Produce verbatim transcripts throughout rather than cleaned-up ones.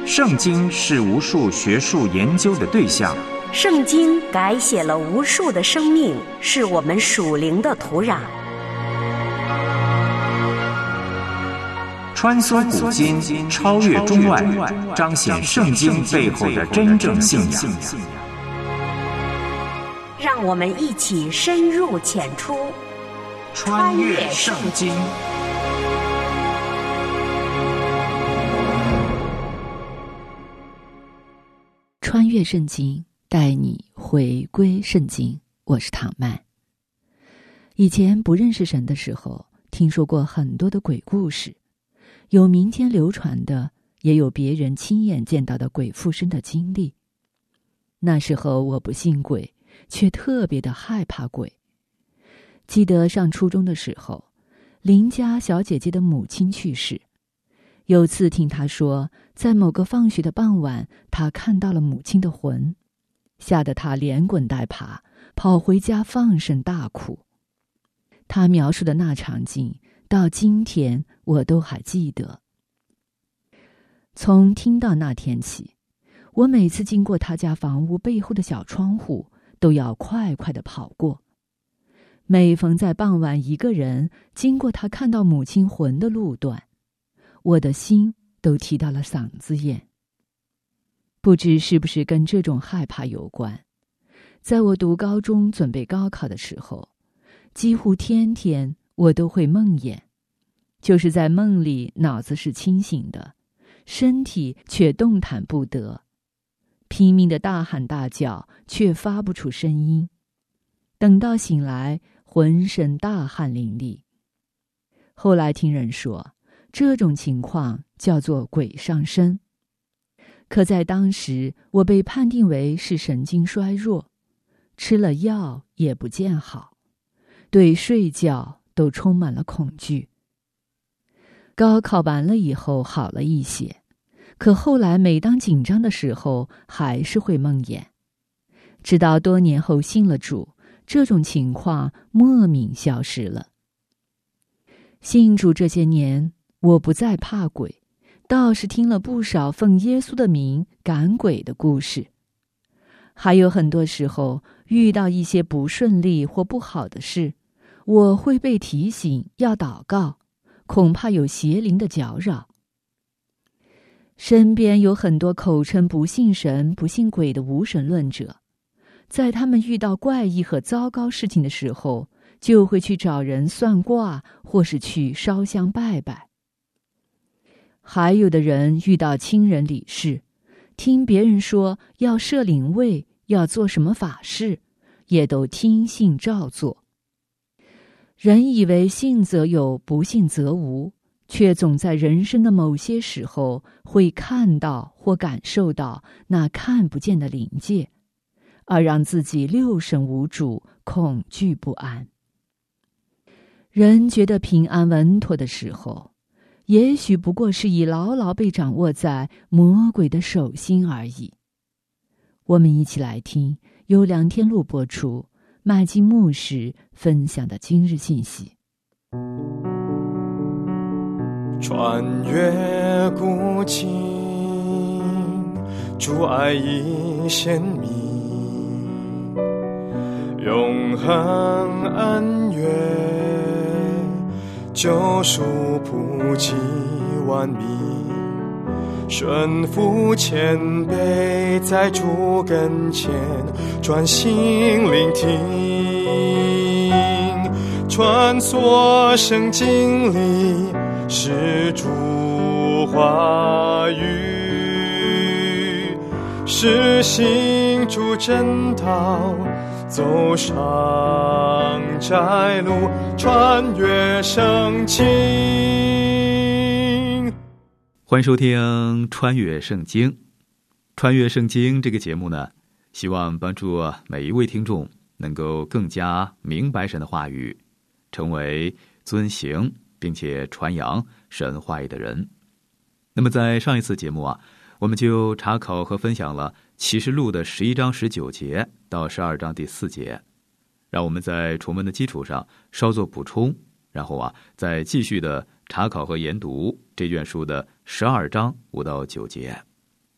圣经是无数学术研究的对象， 圣经改写了无数的生命，是我们属灵的土壤。 穿梭古今，超越中外，彰显圣经背后的真正信仰。 让我们一起深入浅出， 穿越圣经。 穿越圣经，带你回归圣经。我是唐曼。以前不认识神的时候，听说过很多的鬼故事，有民间流传的，也有别人亲眼见到的鬼附身的经历。那时候我不信鬼，却特别的害怕鬼。记得上初中的时候，邻家小姐姐的母亲去世。有次听她说，在某个放学的傍晚，她看到了母亲的魂，吓得她连滚带爬，跑回家放声大哭。她描述的那场景，到今天我都还记得。从听到那天起，我每次经过她家房屋背后的小窗户，都要快快地跑过。每逢在傍晚一个人经过她看到母亲魂的路段，我的心都提到了嗓子眼。不知是不是跟这种害怕有关，在我读高中准备高考的时候，几乎天天我都会梦魇，就是在梦里脑子是清醒的，身体却动弹不得，拼命的大喊大叫，却发不出声音。等到醒来，浑身大汗淋漓。后来听人说，这种情况叫做鬼上身。可在当时，我被判定为是神经衰弱，吃了药也不见好，对睡觉都充满了恐惧。高考完了以后好了一些，可后来每当紧张的时候，还是会梦魇。直到多年后信了主，这种情况莫名消失了。信主这些年，我不再怕鬼，倒是听了不少奉耶稣的名赶鬼的故事。还有很多时候遇到一些不顺利或不好的事，我会被提醒要祷告，恐怕有邪灵的搅扰。身边有很多口称不信神不信鬼的无神论者，在他们遇到怪异和糟糕事情的时候，就会去找人算卦，或是去烧香拜拜。还有的人遇到亲人离世，听别人说要设灵位，要做什么法事，也都听信照做。人以为信则有，不信则无，却总在人生的某些时候会看到或感受到那看不见的灵界，而让自己六神无主，恐惧不安。人觉得平安稳妥的时候，也许不过是已牢牢被掌握在魔鬼的手心而已。我们一起来听由梁天禄播出，麦基牧师分享的今日信息。 穿越古今，主爱已显明，永恒恩怨，救赎普及万民，顺服谦卑，在主跟前专心聆听，穿梭圣经里是主话语，实行主真道，走上窄路，穿越圣经。 欢迎收听穿越圣经。穿越圣经这个节目呢，希望帮助每一位听众能够更加明白神的话语，成为遵行并且传扬神话语的人。那么在上一次节目啊，我们就查考和分享了启示录的十一章十九节到十二章第四节，让我们在重温的基础上稍作补充，然后啊，再继续的查考和研读这卷书的十二章五到九节。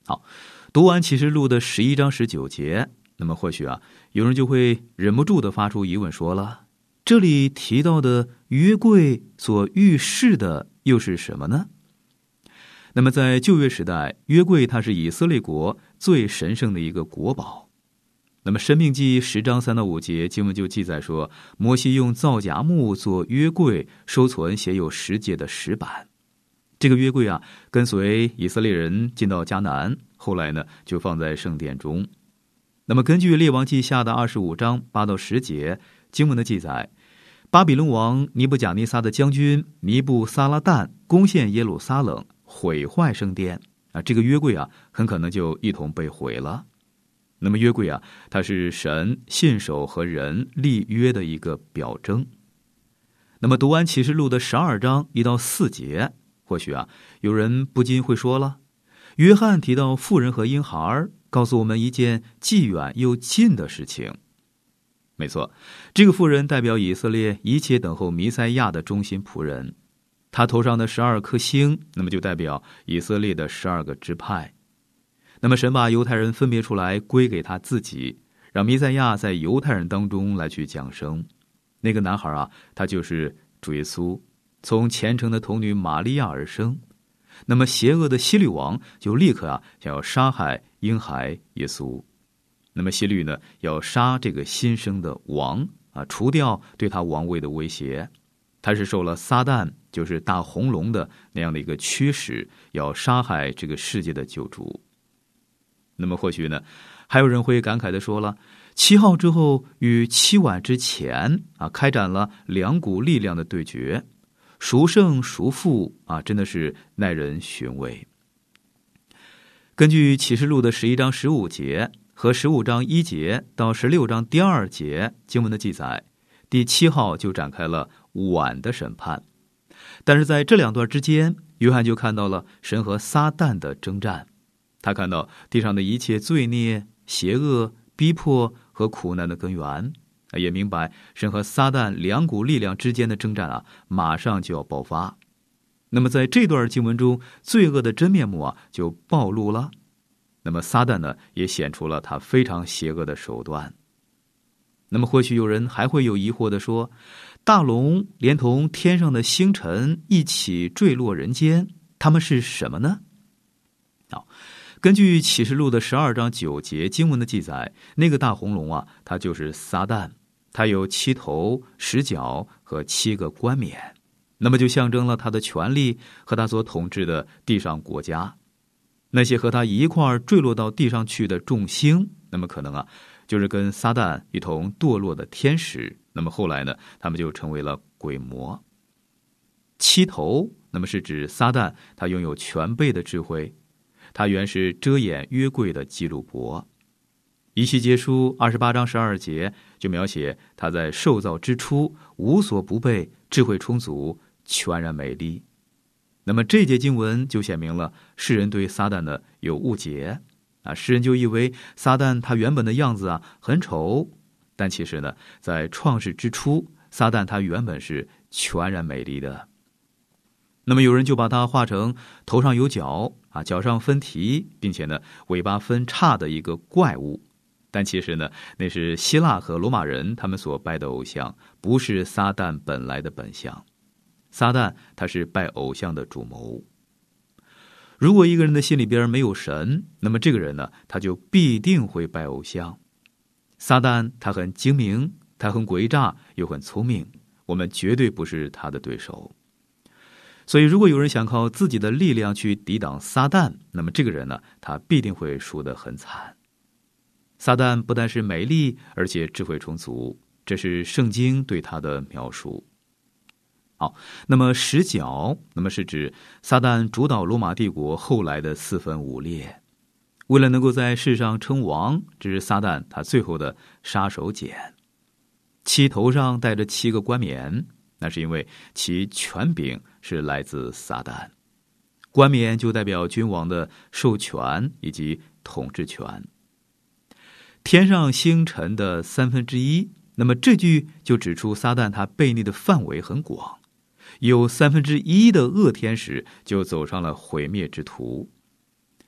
好，读完启示录的十一章十九节，那么或许啊，有人就会忍不住的发出疑问，说了，这里提到的约柜所预示的又是什么呢？那么在旧约时代，约柜它是以色列国最神圣的一个国宝。那么申命记十章三到五节经文就记载说，摩西用皂荚木做约柜，收存写有十诫的石板。这个约柜啊，跟随以色列人进到迦南，后来呢就放在圣殿中。那么根据列王记下的二十五章八到十节经文的记载，巴比伦王尼布甲尼撒的将军尼布撒拉旦攻陷耶路撒冷，毁坏圣殿啊，这个约柜啊很可能就一同被毁了。那么约柜啊，它是神信守和人立约的一个表征。那么读完启示录的十二章一到四节，或许啊有人不禁会说了，约翰提到妇人和婴孩，告诉我们一件既远又近的事情。没错，这个妇人代表以色列一切等候弥赛亚的忠心仆人，他头上的十二颗星，那么就代表以色列的十二个支派。那么神把犹太人分别出来归给他自己，让弥赛亚在犹太人当中来去降生。那个男孩啊，他就是主耶稣，从虔诚的童女玛利亚而生。那么邪恶的希律王就立刻啊想要杀害婴孩耶稣。那么希律呢要杀这个新生的王啊，除掉对他王位的威胁。他是受了撒旦，就是大红龙的那样的一个驱使，要杀害这个世界的救主。那么或许呢，还有人会感慨的说了，七号之后与七晚之前啊，开展了两股力量的对决，孰胜孰负啊，真的是耐人寻味。根据启示录的十一章十五节和十五章一节到十六章第二节经文的记载，第七号就展开了晚的审判。但是在这两段之间，约翰就看到了神和撒旦的征战。他看到地上的一切罪孽、邪恶、逼迫和苦难的根源，也明白神和撒旦两股力量之间的征战啊，马上就要爆发。那么在这段经文中，罪恶的真面目啊就暴露了。那么撒旦呢，也显出了他非常邪恶的手段。那么或许有人还会有疑惑的说，大龙连同天上的星辰一起坠落人间，他们是什么呢？好，根据启示录的十二章九节经文的记载，那个大红龙啊，它就是撒旦，它有七头、十角和七个冠冕，那么就象征了他的权力和他所统治的地上国家。那些和他一块坠落到地上去的众星，那么可能啊，就是跟撒旦一同堕落的天使，那么后来呢，他们就成为了鬼魔。七头，那么是指撒旦，他拥有全备的智慧。他原是遮掩约柜的基路伯。以西结书二十八章十二节就描写他在受造之初无所不备，智慧充足，全然美丽。那么这节经文就显明了世人对撒旦的有误解啊，世人就以为撒旦他原本的样子啊很丑，但其实呢，在创世之初，撒旦他原本是全然美丽的。那么有人就把它画成头上有角啊，脚上分蹄，并且呢尾巴分叉的一个怪物。但其实呢，那是希腊和罗马人他们所拜的偶像，不是撒旦本来的本相。撒旦他是拜偶像的主谋。如果一个人的心里边没有神，那么这个人呢，他就必定会拜偶像。撒旦他很精明，他很诡诈，又很聪明，我们绝对不是他的对手。所以如果有人想靠自己的力量去抵挡撒旦，那么这个人呢，他必定会输得很惨。撒旦不但是美丽，而且智慧充足，这是圣经对他的描述。好，那么十角，那么是指撒旦主导罗马帝国后来的四分五裂。为了能够在世上称王，这是撒旦他最后的杀手锏。其头上戴着七个冠冕，那是因为其权柄是来自撒旦。冠冕就代表君王的授权以及统治权。天上星辰的三分之一，那么这句就指出撒旦他悖逆的范围很广，有三分之一的恶天使就走上了毁灭之途。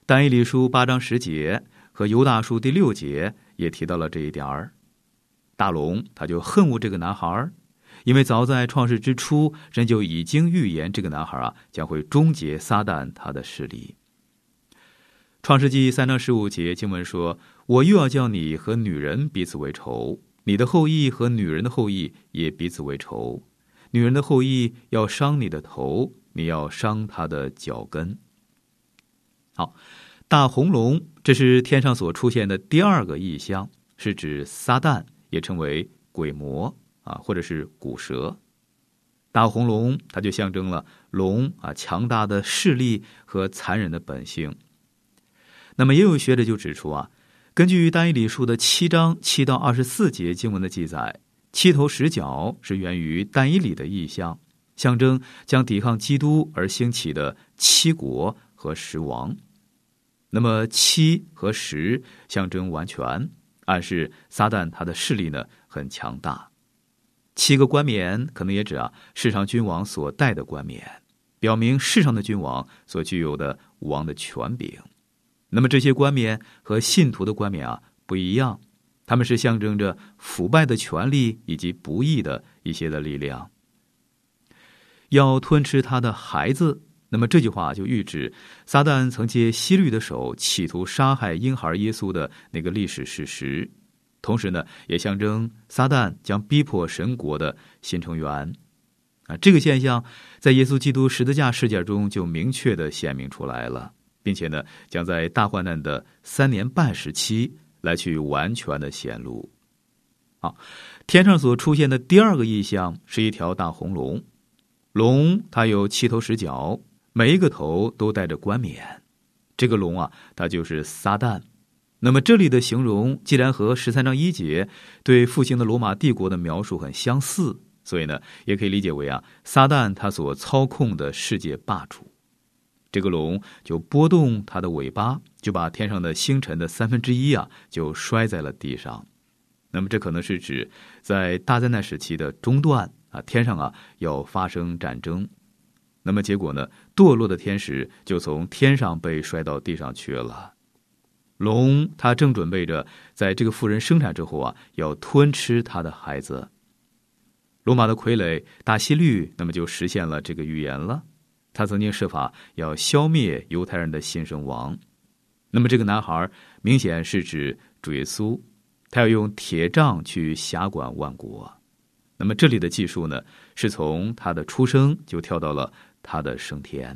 但以理书八章十节和犹大书第六节也提到了这一点儿。大龙他就恨恶这个男孩，因为早在创世之初，神就已经预言这个男孩啊将会终结撒旦他的势力。创世纪三章十五节经文说，我又要叫你和女人彼此为仇，你的后裔和女人的后裔也彼此为仇，女人的后裔要伤你的头，你要伤她的脚跟。好，大红龙这是天上所出现的第二个异象，是指撒旦，也称为鬼魔啊，或者是古蛇。大红龙它就象征了龙啊强大的势力和残忍的本性。那么也有学者就指出啊，根据但以理书的七章七到二十四节经文的记载，七头十角是源于但以理的意象，象征将抵抗基督而兴起的七国和十王。那么七和十象征完全，暗示撒旦他的势力呢很强大。七个冠冕可能也指啊世上君王所戴的冠冕，表明世上的君王所具有的王的权柄。那么这些冠冕和信徒的冠冕啊不一样，他们是象征着腐败的权力以及不义的一些的力量。要吞吃他的孩子，那么这句话就预指撒旦曾借希律的手企图杀害婴孩耶稣的那个历史事实，同时呢也象征撒旦将逼迫神国的新成员啊。这个现象在耶稣基督十字架事件中就明确地显明出来了，并且呢将在大患难的三年半时期来去完全的显露。好，天上所出现的第二个异象是一条大红龙，龙它有七头十角，每一个头都带着冠冕。这个龙啊它就是撒旦。那么这里的形容既然和十三章一节对复兴的罗马帝国的描述很相似，所以呢也可以理解为啊撒旦他所操控的世界霸主。这个龙就拨动它的尾巴，就把天上的星辰的三分之一啊就摔在了地上。那么这可能是指在大灾难时期的中段啊，天上啊要发生战争。那么结果呢，堕落的天使就从天上被摔到地上去了。龙它正准备着在这个妇人生产之后啊，要吞吃她的孩子。罗马的傀儡大希律，那么就实现了这个预言了。他曾经设法要消灭犹太人的新生王。那么这个男孩明显是指主耶稣，他要用铁杖去辖管万国。那么这里的记述呢，是从他的出生就跳到了他的升天。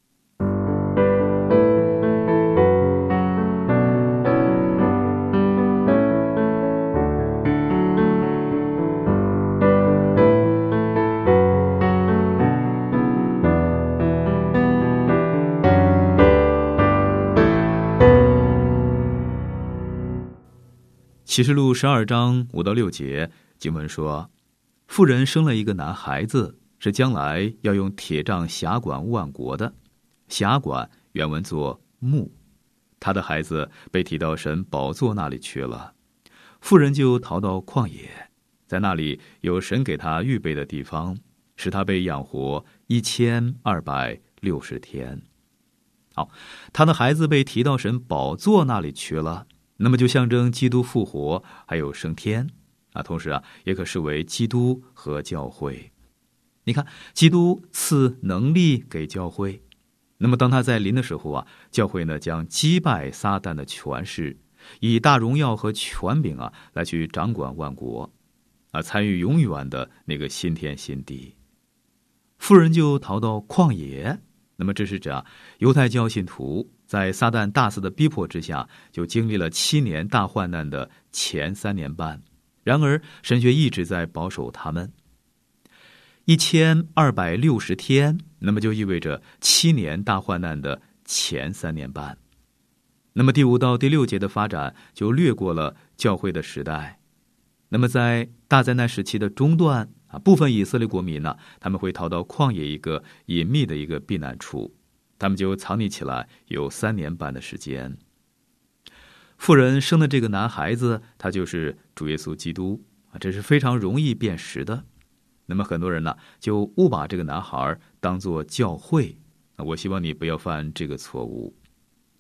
启示录十二章五到六节经文说，妇人生了一个男孩子，是将来要用铁杖辖管万国的。辖管原文作牧，他的孩子被提到神宝座那里去了。妇人就逃到旷野，在那里有神给他预备的地方，使他被养活一千二百六十天。好，他的孩子被提到神宝座那里去了，那么就象征基督复活还有升天啊，同时啊也可视为基督和教会。你看，基督赐能力给教会，那么当他在临的时候啊，教会呢将击败撒旦的权势，以大荣耀和权柄啊来去掌管万国啊，参与永远的那个新天新地。妇人就逃到旷野，那么这是指啊犹太教信徒在撒旦大肆的逼迫之下，就经历了七年大患难的前三年半。然而神却一直在保守他们一千二百六十天，那么就意味着七年大患难的前三年半。那么第五到第六节的发展就略过了教会的时代。那么在大灾难时期的中段啊，部分以色列国民呢，他们会逃到旷野一个隐秘的一个避难处，他们就藏匿起来有三年半的时间。妇人生的这个男孩子，他就是主耶稣基督啊，这是非常容易辨识的。那么很多人呢，就误把这个男孩当作教会，我希望你不要犯这个错误。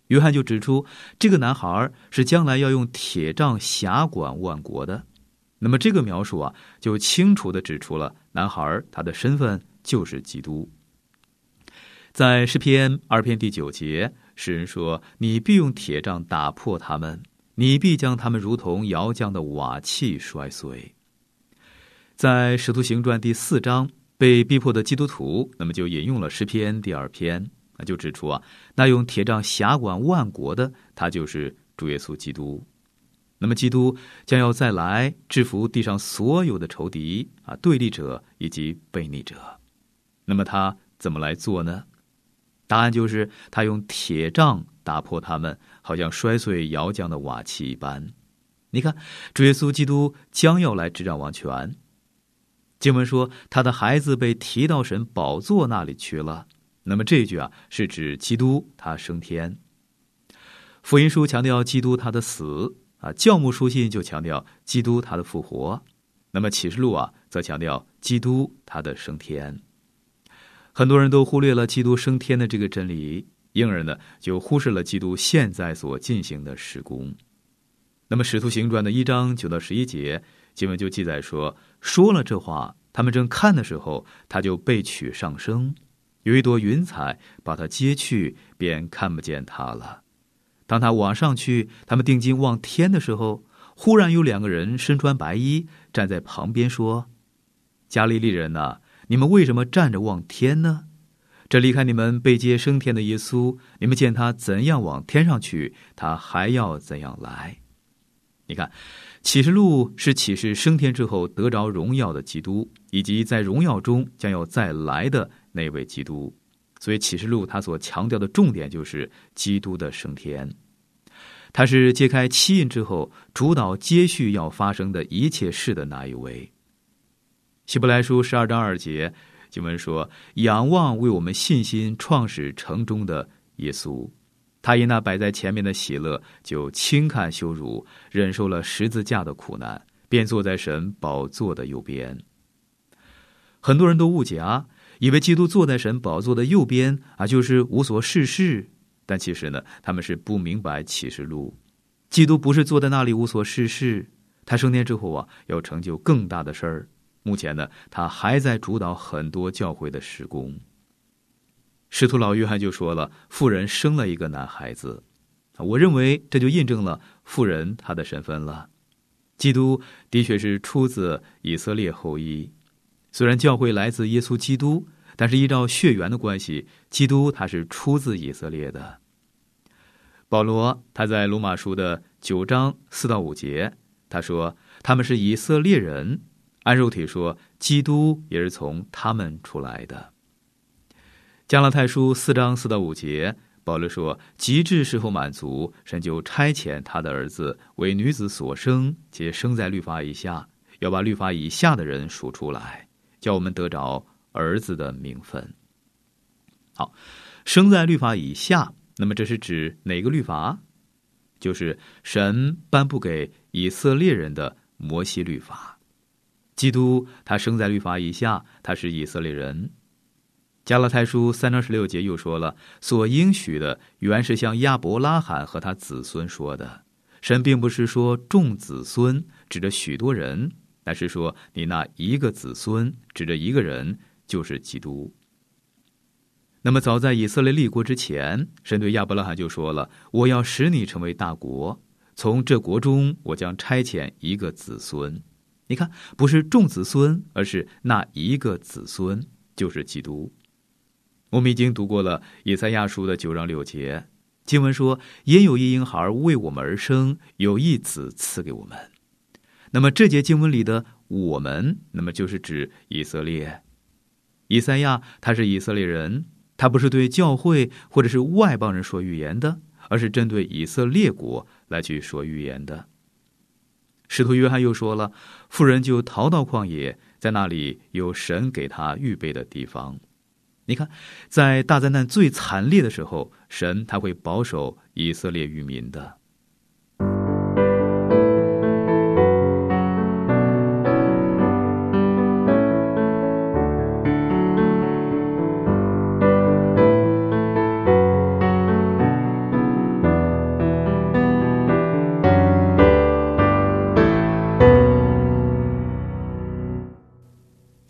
约翰就指出，这个男孩是将来要用铁杖辖管万国的。那么这个描述啊，就清楚地指出了男孩他的身份就是基督。在诗篇二篇第九节，诗人说：你必用铁杖打破他们，你必将他们如同窑匠的瓦器摔碎。在使徒行传第四章，被逼迫的基督徒，那么就引用了诗篇第二篇，那就指出啊，那用铁杖辖管万国的，他就是主耶稣基督。那么基督将要再来制服地上所有的仇敌啊、对立者以及悖逆者。那么他怎么来做呢？答案就是他用铁杖打破他们，好像摔碎窑匠的瓦器一般。你看，主耶稣基督将要来执掌王权。经文说他的孩子被提到神宝座那里去了。那么这一句啊，是指基督他升天。福音书强调基督他的死啊，教牧书信就强调基督他的复活。那么启示录啊，则强调基督他的升天。很多人都忽略了基督升天的这个真理，因而呢，就忽视了基督现在所进行的事工。那么使徒行传的一章九到十一节，经文就记载说，说了这话，他们正看的时候，他就被取上升，有一朵云彩把他接去，便看不见他了。当他往上去，他们定睛望天的时候，忽然有两个人身穿白衣站在旁边说：加利利人啊，你们为什么站着望天呢？这离开你们被接升天的耶稣，你们见他怎样往天上去，他还要怎样来。你看，启示录是启示升天之后得着荣耀的基督，以及在荣耀中将要再来的那位基督。所以启示录他所强调的重点就是基督的升天。他是揭开七印之后主导接续要发生的一切事的那一位。希伯来书十二章二节经文说：仰望为我们信心创始成终的耶稣，他因那摆在前面的喜乐，就轻看羞辱，忍受了十字架的苦难，便坐在神宝座的右边。很多人都误解啊，以为基督坐在神宝座的右边啊，就是无所事事。但其实呢，他们是不明白启示录。基督不是坐在那里无所事事，他升天之后啊，要成就更大的事儿。目前呢，他还在主导很多教会的事工。使徒老约翰就说了，妇人生了一个男孩子。我认为这就印证了妇人她的身份了。基督的确是出自以色列后裔，虽然教会来自耶稣基督，但是依照血缘的关系，基督他是出自以色列的。保罗他在罗马书的九章四到五节，他说他们是以色列人，按肉体说，基督也是从他们出来的。加拉太书四章四到五节，保罗说，极致时候满足，神就差遣他的儿子为女子所生，且生在律法以下，要把律法以下的人数出来，叫我们得着儿子的名分。好，生在律法以下，那么这是指哪个律法？就是神颁布给以色列人的摩西律法。基督他生在律法以下，他是以色列人。加拉太书三章十六节又说了，所应许的原是向亚伯拉罕和他子孙说的。神并不是说众子孙，指着许多人，乃是说你那一个子孙，指着一个人，就是基督。那么早在以色列立国之前，神对亚伯拉罕就说了，我要使你成为大国，从这国中我将差遣一个子孙。你看，不是众子孙，而是那一个子孙，就是基督。我们已经读过了以赛亚书的九章六节，经文说，因有一婴孩为我们而生，有一子赐给我们。那么这节经文里的我们，那么就是指以色列。以赛亚他是以色列人，他不是对教会或者是外邦人说预言的，而是针对以色列国来去说预言的。使徒约翰又说了，妇人就逃到旷野，在那里有神给他预备的地方。你看，在大灾难最惨烈的时候，神他会保守以色列渔民的。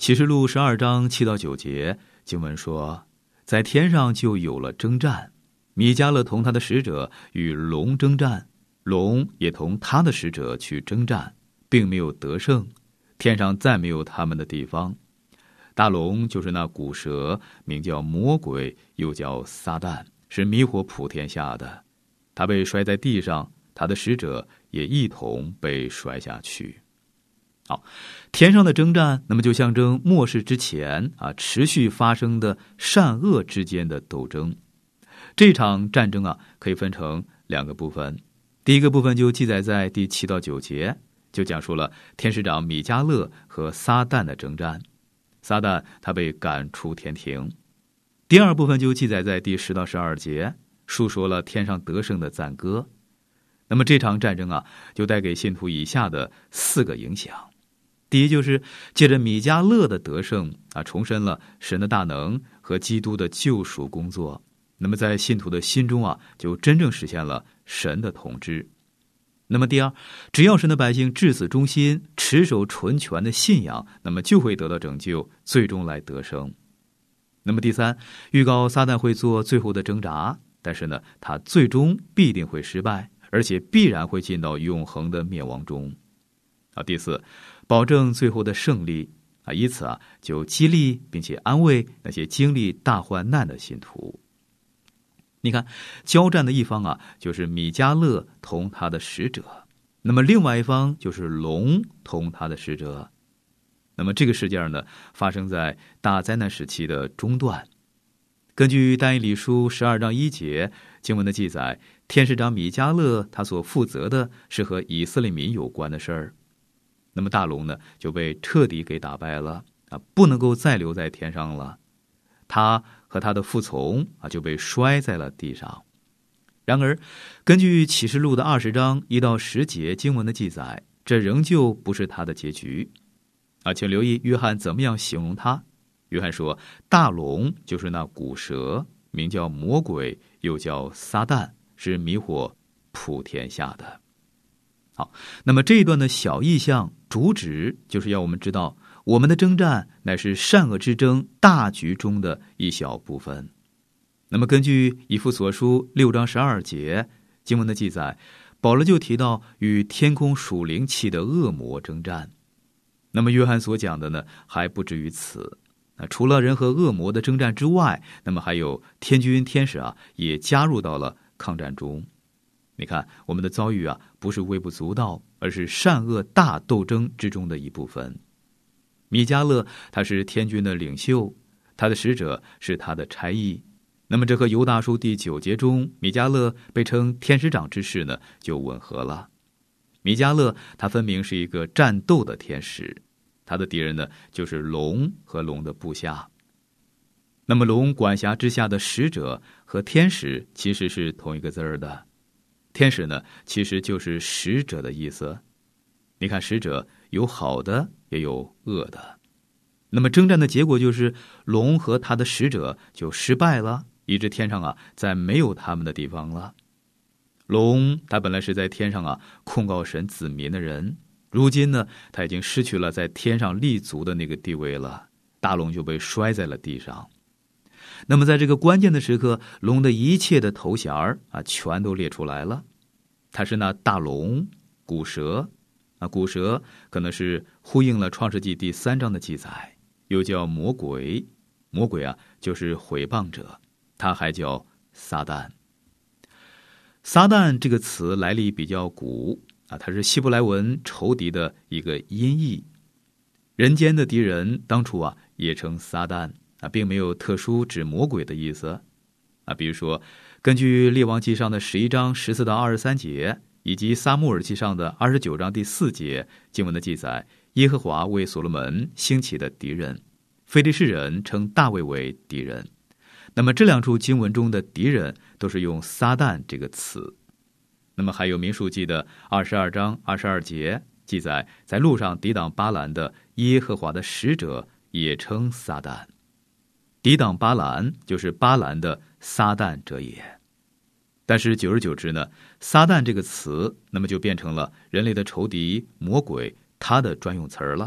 启示录十二章七到九节，经文说，在天上就有了征战，米迦勒同他的使者与龙征战，龙也同他的使者去征战，并没有得胜，天上再没有他们的地方。大龙就是那古蛇，名叫魔鬼，又叫撒旦，是迷惑普天下的。他被摔在地上，他的使者也一同被摔下去。好，天上的征战，那么就象征末世之前啊，持续发生的善恶之间的斗争。这场战争啊，可以分成两个部分。第一个部分就记载在第七到九节，就讲述了天使长米迦勒和撒旦的征战。撒旦他被赶出天庭。第二部分就记载在第十到十二节，述说了天上得胜的赞歌。那么这场战争啊，就带给信徒以下的四个影响。第一，就是借着米迦勒的得胜啊，重申了神的大能和基督的救赎工作。那么在信徒的心中啊，就真正实现了神的统治。那么第二，只要神的百姓至死忠心，持守纯全的信仰，那么就会得到拯救，最终来得胜。那么第三，预告撒旦会做最后的挣扎，但是呢，他最终必定会失败，而且必然会进到永恒的灭亡中。啊，第四，保证最后的胜利啊，以此啊就激励并且安慰那些经历大患难的信徒。你看，交战的一方啊，就是米迦勒同他的使者，那么另外一方就是龙同他的使者。那么这个事件呢，发生在大灾难时期的中段。根据但以理书十二章一节经文的记载，天使长米迦勒他所负责的是和以色列民有关的事儿。那么大龙呢，就被彻底给打败了啊，不能够再留在天上了。他和他的服从啊，就被摔在了地上。然而，根据启示录的二十章一到十节经文的记载，这仍旧不是他的结局啊。请留意约翰怎么样形容他。约翰说，大龙就是那古蛇，名叫魔鬼，又叫撒旦，是迷惑普天下的。好，那么这一段的小意象主旨就是要我们知道，我们的征战乃是善恶之争大局中的一小部分。那么根据以弗所书六章十二节经文的记载，保罗就提到与天空属灵气的恶魔征战。那么约翰所讲的呢，还不至于此。那除了人和恶魔的征战之外，那么还有天军天使啊，也加入到了抗战中。你看，我们的遭遇啊，不是微不足道，而是善恶大斗争之中的一部分。米迦勒他是天军的领袖，他的使者是他的差役。那么这和犹大书第九节中米迦勒被称天使长之事呢，就吻合了。米迦勒他分明是一个战斗的天使，他的敌人呢，就是龙和龙的部下。那么龙管辖之下的使者和天使其实是同一个字儿的。天使呢，其实就是使者的意思。你看，使者有好的，也有恶的。那么征战的结果就是龙和他的使者就失败了，以致天上啊，再没有他们的地方了。龙他本来是在天上啊控告神子民的人，如今呢，他已经失去了在天上立足的那个地位了，大龙就被摔在了地上。那么在这个关键的时刻，龙的一切的头衔啊，全都列出来了。它是那大龙、古蛇啊，古蛇可能是呼应了创世纪第三章的记载，又叫魔鬼。魔鬼啊，就是毁谤者，他还叫撒旦。撒旦这个词来历比较古啊，它是希伯来文仇敌的一个音译。人间的敌人当初啊，也称撒旦。啊，并没有特殊指魔鬼的意思啊。比如说，根据列王记上的十一章十四到二十三节，以及撒母耳记上的二十九章第四节经文的记载，耶和华为所罗门兴起的敌人，非利士人称大卫为敌人。那么这两处经文中的敌人都是用撒旦这个词。那么还有民数记的二十二章二十二节记载，在路上抵挡巴兰的耶和华的使者也称撒旦。抵挡巴兰就是巴兰的撒旦者也。但是久而久之呢，撒旦这个词那么就变成了人类的仇敌魔鬼他的专用词儿了。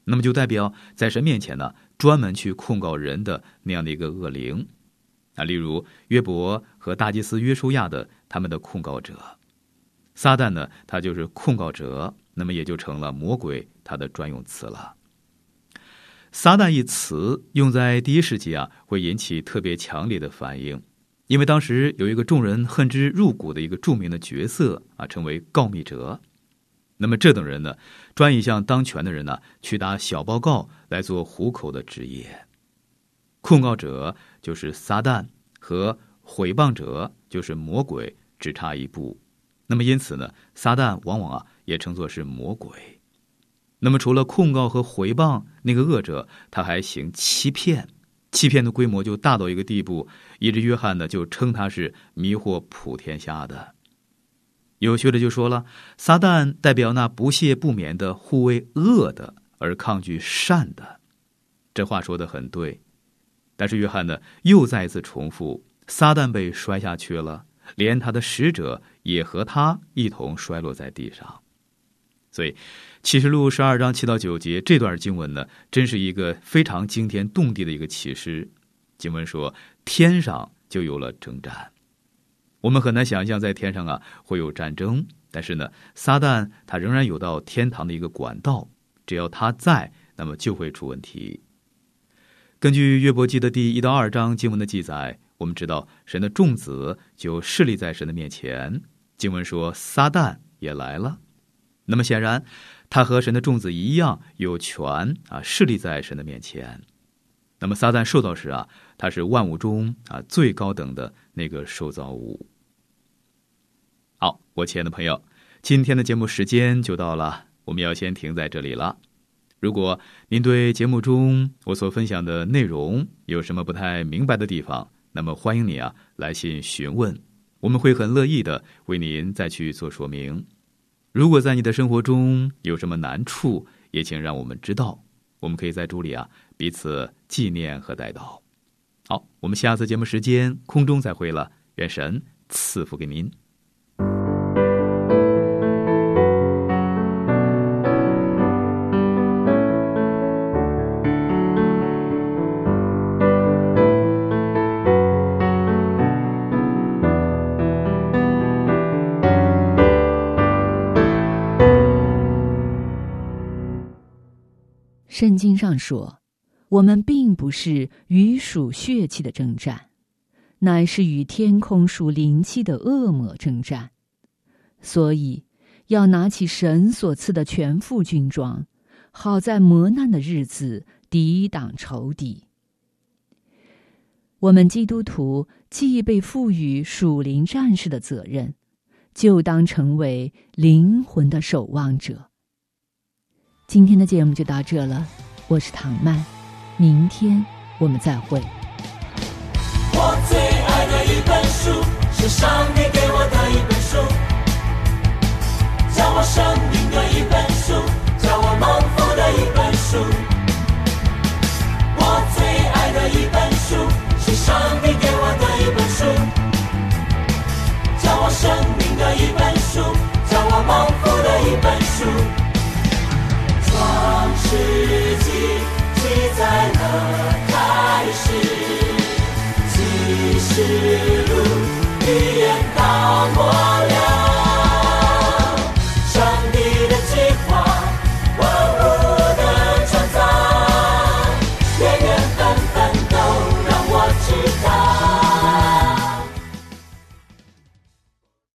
那么就代表在神面前呢，专门去控告人的那样的一个恶灵啊，例如约伯和大祭司约书亚的他们的控告者，撒旦呢，他就是控告者，那么也就成了魔鬼他的专用词了。撒旦一词用在第一世纪啊，会引起特别强烈的反应，因为当时有一个众人恨之入骨的一个著名的角色啊，称为告密者。那么这等人呢，专以向当权的人呢去打小报告来做糊口的职业。控告者就是撒旦，和毁谤者就是魔鬼，只差一步。那么因此呢，撒旦往往啊也称作是魔鬼。那么除了控告和毁谤，那个恶者他还行欺骗，欺骗的规模就大到一个地步，以致约翰呢就称他是迷惑普天下的。有学者就说了，撒旦代表那不懈不眠的护卫恶的而抗拒善的。这话说得很对，但是约翰呢又再一次重复，撒旦被摔下去了，连他的使者也和他一同摔落在地上。所以启示录十二章七到九节这段经文呢，真是一个非常惊天动地的一个启示。经文说，天上就有了征战。我们很难想象在天上啊会有战争，但是呢，撒旦他仍然有到天堂的一个管道，只要他在，那么就会出问题。根据约伯记的第一到二章经文的记载，我们知道神的众子就侍立在神的面前。经文说，撒旦也来了。那么显然，他和神的众子一样有权啊侍立在神的面前。那么撒旦受造时啊，他是万物中啊最高等的那个受造物。好，我亲爱的朋友，今天的节目时间就到了，我们要先停在这里了。如果您对节目中我所分享的内容有什么不太明白的地方，那么欢迎你啊来信询问，我们会很乐意的为您再去做说明。如果在你的生活中有什么难处，也请让我们知道，我们可以在主里啊彼此纪念和代祷。好，我们下次节目时间空中再会了，愿神赐福给您。 圣经上说，我们并不是与属血气的征战，乃是与天空属灵气的恶魔征战。所以要拿起神所赐的全副军装，好在磨难的日子抵挡仇敌。我们基督徒既被赋予属灵战士的责任，就当成为灵魂的守望者。今天的节目就到这了，我是唐曼，明天我们再会。 我最爱的一本书，是上帝给我的一本书，教我生命的一本书，教我蒙福的一本书。我最爱的一本书，是上帝给我的一本书，教我生命的一本书，教我蒙福的一本书。创世纪记载了开始，启示录预言到末